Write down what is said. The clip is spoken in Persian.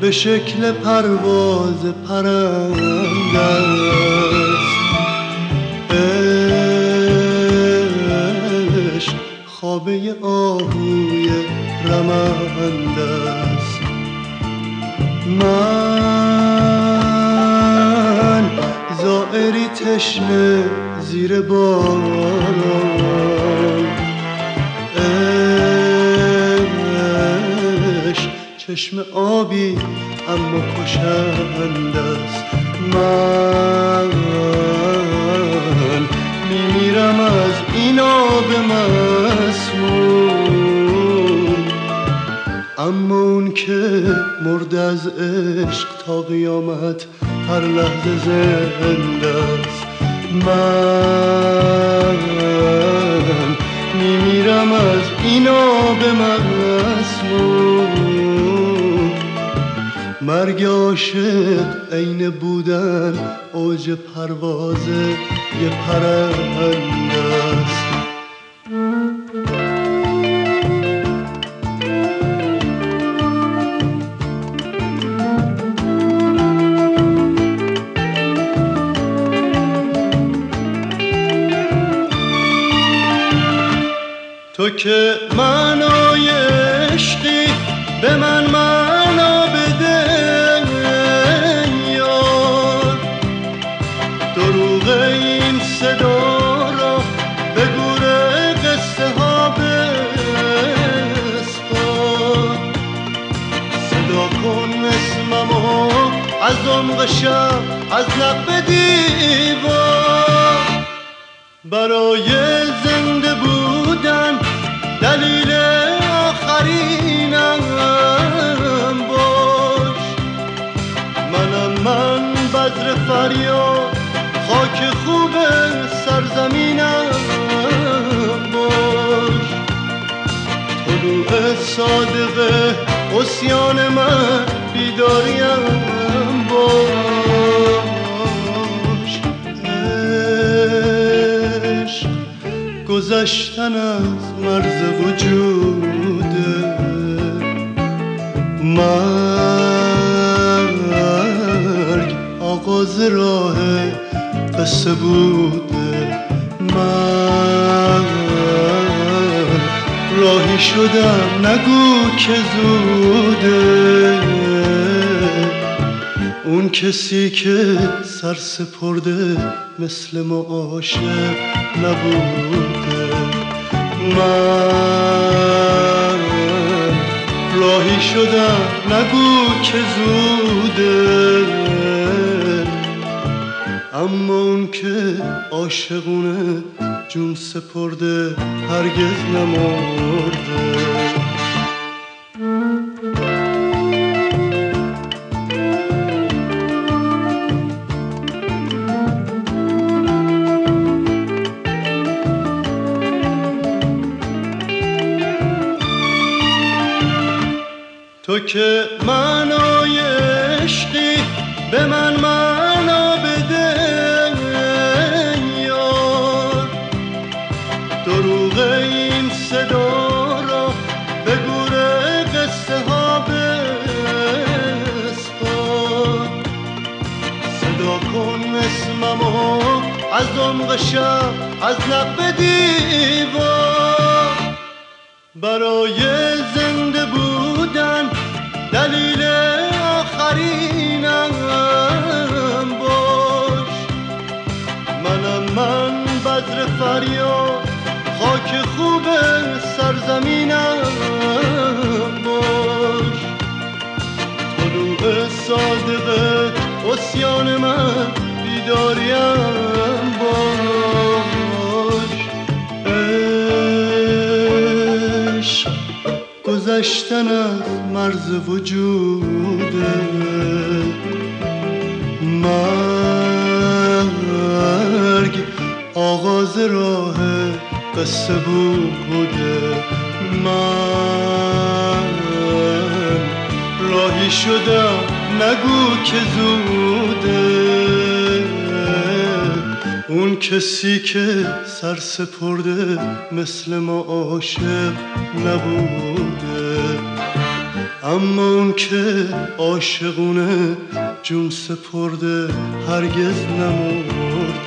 به شکل پرواز پرنده است. عشق خوابه آهوی رمنده است. من زائری تشنه زیر باران، عشق چشم آبی اما کشنده است. من میمیرم از این آب مسموم، اما اون که مرده از عشق تا قیامت هر لحظه زنده است. من میمیرم از این آب مسموم. مرگ عاشق عین بودن اوج پرواز یه پرنده است. تو که معنای عشقی به من معنا بده یار، دروغ این صدا را به گور قصه ها بسپار. صدا کن اسممو از عمق شب، از لب دیوار. برای زنده بودن دلیل آخرینم باش. من بذر فریاد، خاک خوب سرزمینم باش. طلوع صادقه عصیان من بیداریم باش. عشق گذشتن از مرز وجوده، مرگ آغاز راه قصه بوده. من راهی شدم نگو که زوده، اون کسی که سر سپرده مثل ما عاشق نبوده. من راهی شدم نگو که زوده، اما اون که عاشقونه جون سپرده هرگز نمرده. تو که معنای عشقی به من معنا بده یار، دروغ این صدا را به گور قصه ها بسپار. صدا کن اسممو از عمق شب، از لب دیوار. برای زنده بودن دلیل آخرینم باش. من بذر فریاد، خاک خوب سرزمینم باش. طلوع صادقه عصیان من بیداریم باش. عشق گذشتن از مرز وجوده، مرگ آغاز راه قصه بوده. من راهی شدم نگو که زوده، اون کسی که سر سپرده مثل ما عاشق نبوده. اما اون که عاشقونه جون سپرده هرگز نمرده.